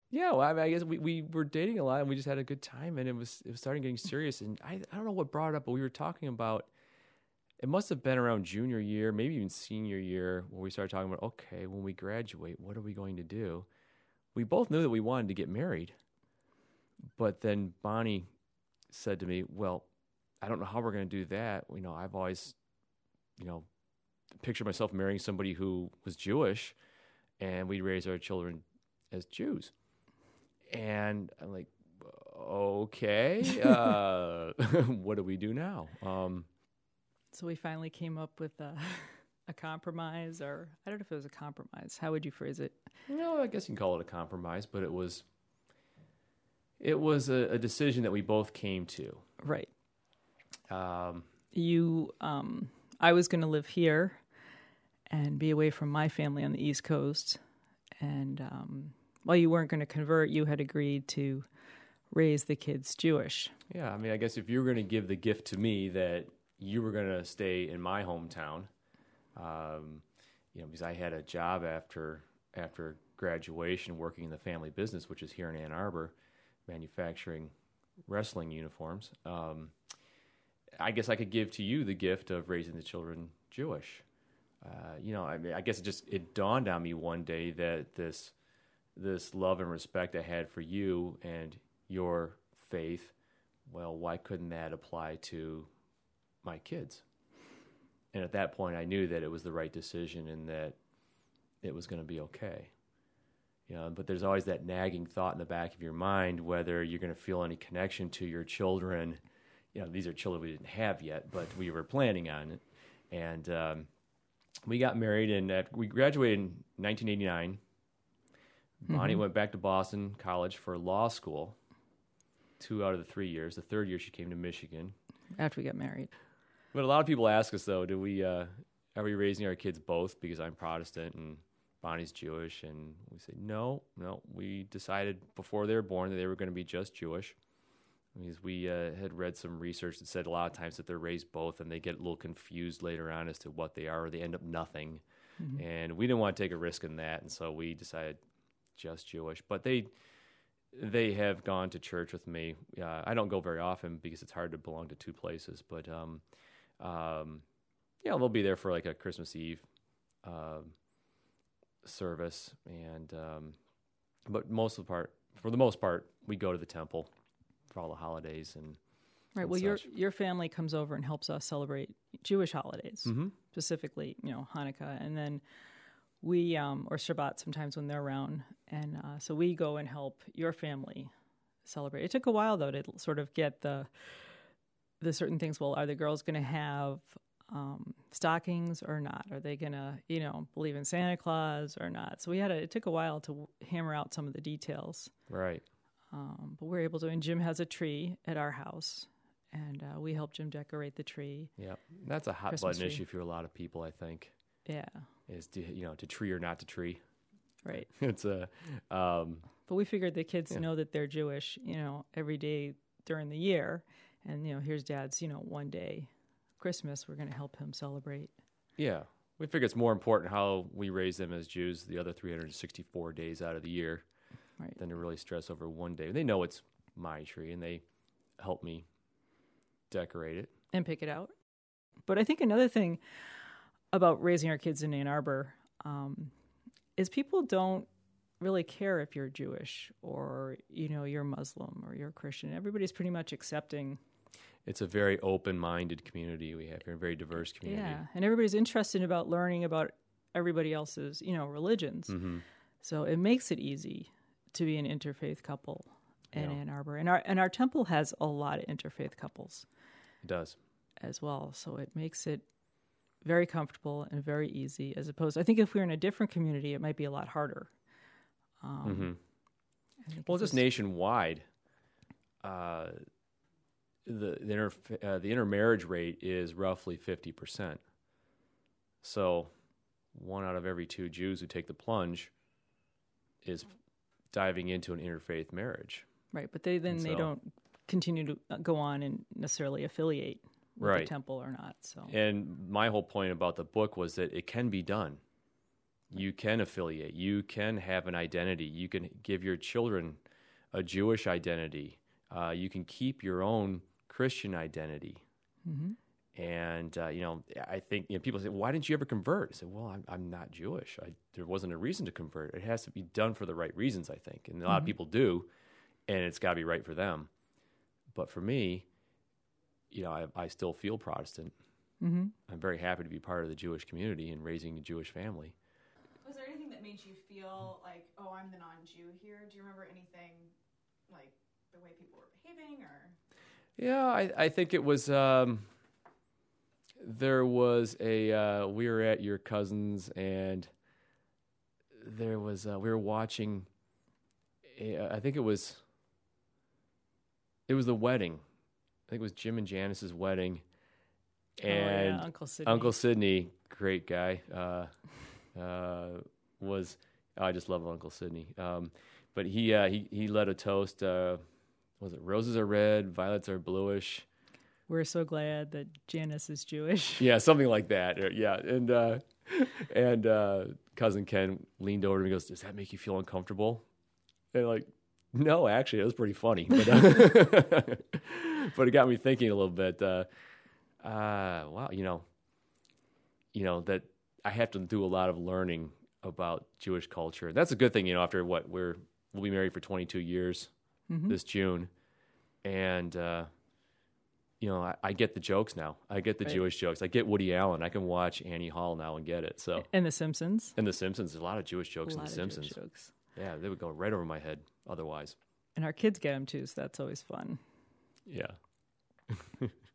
Yeah, well, I mean, I guess we were dating a lot, and we just had a good time, and it was starting getting serious. And I don't know what brought it up, but we were talking about it must have been around junior year, maybe even senior year, when we started talking about, okay, when we graduate, what are we going to do? We both knew that we wanted to get married, but then Bonnie said to me, "Well, I don't know how we're going to do that. I've always, you know, pictured myself marrying somebody who was Jewish, and we'd raise our children as Jews." And I'm like, okay, what do we do now? So we finally came up with a compromise, or I don't know if it was a compromise. How would you phrase it? I guess you can call it a compromise, but it was a decision that we both came to. Right. Um, I was going to live here and be away from my family on the East Coast. And while you weren't going to convert, you had agreed to raise the kids Jewish. yeah, I mean, I guess if you were going to give the gift to me that you were going to stay in my hometown, because I had a job after graduation working in the family business, which is here in Ann Arbor, manufacturing wrestling uniforms. I guess I could give to you the gift of raising the children Jewish. I mean, I guess it dawned on me one day that this love and respect I had for you and your faith, well, why couldn't that apply to my kids? And at that point, I knew that it was the right decision and that it was going to be okay. But there's always that nagging thought in the back of your mind whether you're going to feel any connection to your children. These are children we didn't have yet, but we were planning on it. And we got married, and we graduated in 1989. Bonnie went back to Boston College for law school 2 out of the 3 years. The third year, she came to Michigan. After we got married. But a lot of people ask us, though, are we raising our kids both? Because I'm Protestant and Bonnie's Jewish. And we say, no. We decided before they were born that they were going to be just Jewish. Because we had read some research that said a lot of times that they're raised both and they get a little confused later on as to what they are, or they end up nothing. Mm-hmm. And we didn't want to take a risk in that, and so we decided just Jewish. But they have gone to church with me. I don't go very often because it's hard to belong to two places. But they'll be there for like a Christmas Eve service, and but for the most part, we go to the temple for all the holidays and right. Well, your family comes over and helps us celebrate Jewish holidays, specifically, Hanukkah, and then we or Shabbat sometimes when they're around, and so we go and help your family celebrate. It took a while though to sort of get the certain things. Well, are the girls going to have stockings or not? Are they going to believe in Santa Claus or not? So it took a while to hammer out some of the details. Right. But we're able to, and Jim has a tree at our house, and we help Jim decorate the tree. Yeah, that's a hot button issue for a lot of people, I think. Yeah, is to tree or not to tree. Right. It's but we figured the kids know that they're Jewish, every day during the year, and here's Dad's, one day, Christmas, we're going to help him celebrate. Yeah, we figure it's more important how we raise them as Jews the other 364 days out of the year. Right. Than to really stress over one day. They know it's my tree, and they help me decorate it. And pick it out. But I think another thing about raising our kids in Ann Arbor is people don't really care if you're Jewish or, you're Muslim or you're Christian. Everybody's pretty much accepting. It's a very open-minded community we have here, a very diverse community. Yeah, and everybody's interested about learning about everybody else's, religions. Mm-hmm. So it makes it easy to be an interfaith couple in Ann Arbor. And our temple has a lot of interfaith couples. It does. As well. So it makes it very comfortable and very easy, as opposed I think if we were in a different community, it might be a lot harder. Well, just nationwide, the intermarriage rate is roughly 50%. So 1 out of every 2 Jews who take the plunge is diving into an interfaith marriage. Right, but they don't continue to go on and necessarily affiliate with the temple or not. So, and my whole point about the book was that it can be done. You can affiliate. You can have an identity. You can give your children a Jewish identity. You can keep your own Christian identity. Mm-hmm. And, I think people say, why didn't you ever convert? I said, well, I'm not Jewish. There wasn't a reason to convert. It has to be done for the right reasons, I think. And a lot of people do, and it's got to be right for them. But for me, I still feel Protestant. Mm-hmm. I'm very happy to be part of the Jewish community and raising a Jewish family. Was there anything that made you feel like, oh, I'm the non-Jew here? Do you remember anything like the way people were behaving, or? Yeah, I think it was... there was we were at your cousin's, and there was we were watching. I think it was the wedding. I think it was Jim and Janice's wedding, and Uncle Sidney, great guy, was. I just love Uncle Sidney. But he led a toast. Was it roses are red, violets are bluish? We're so glad that Janice is Jewish. Yeah, something like that. Yeah, and cousin Ken leaned over to me and goes, "Does that make you feel uncomfortable?" And like, no, actually, it was pretty funny. But but it got me thinking a little bit. Wow, that I have to do a lot of learning about Jewish culture. That's a good thing, after we'll be married for 22 years this June, and. I get the jokes now. I get the Jewish jokes. I get Woody Allen. I can watch Annie Hall now and get it. So and The Simpsons. And The Simpsons. There's a lot of Jewish jokes in The Simpsons. Jokes. Yeah, they would go right over my head otherwise. And our kids get them too, so that's always fun. Yeah.